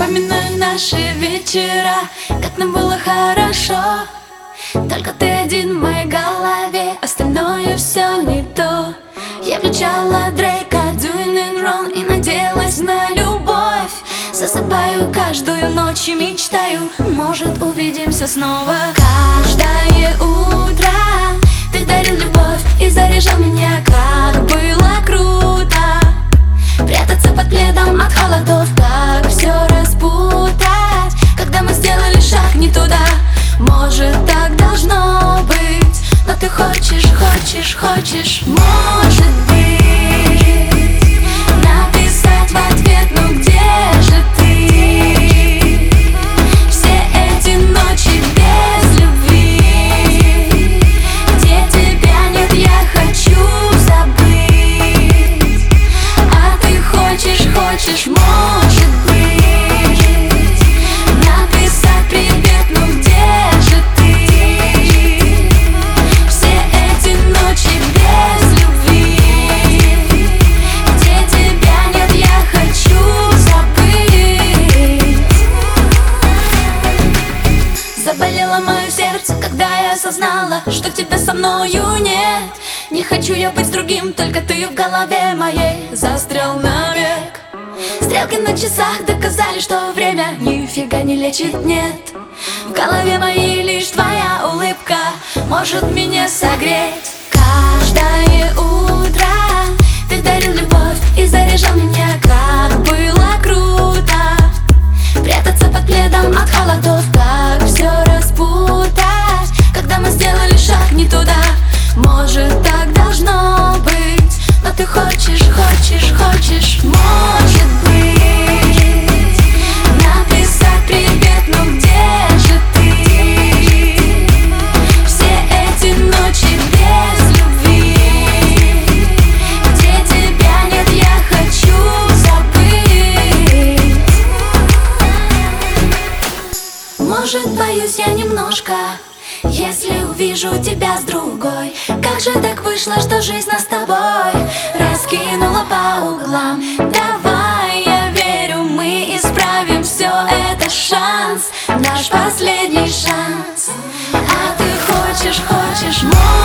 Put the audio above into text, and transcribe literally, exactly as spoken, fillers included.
Вспоминаю наши вечера, как нам было хорошо. Только ты один в моей голове, остальное все не то. Я включала Дрейка, Doing It Wrong и надеялась на любовь. Засыпаю каждую ночь и мечтаю, может, увидимся снова. Каждое утро ты дарил любовь и заряжал меня, как было круто. Прятаться под пледом от холодов, как все распутать, когда мы сделали шаг не туда. Может, так должно быть, но ты хочешь, хочешь, хочешь, может быть, написать в ответ, ну где же ты? Все эти ночи без любви, где тебя нет, я хочу забыть. А ты хочешь, хочешь, может быть, написать привет, ну где же ты? Все эти ночи без любви, где тебя нет, я хочу забыть. Заболело мое сердце, когда я осознала, что тебя со мною нет. Не хочу я быть с другим, только ты в голове моей застрял навек. Стрелки на часах доказали, что время нифига не лечит, нет. В голове моей лишь твоя улыбка может меня согреть. Каждое утро ты дарил любовь и заряжал меня, как было круто. Прятаться под пледом от холодов, как все распутать, когда мы сделали шаг не туда. Может, так должно быть, но ты хочешь, хочешь, хочешь, может быть, написать привет, ну где же ты? Все эти ночи без любви, где тебя нет, я хочу забыть. Может, боюсь я немножко, если увижу тебя с другой. Как же так вышло, что жизнь нас с тобой раскинула по углам? Давай, я верю, мы исправим все, это шанс, наш последний шанс. А ты хочешь, хочешь, можешь.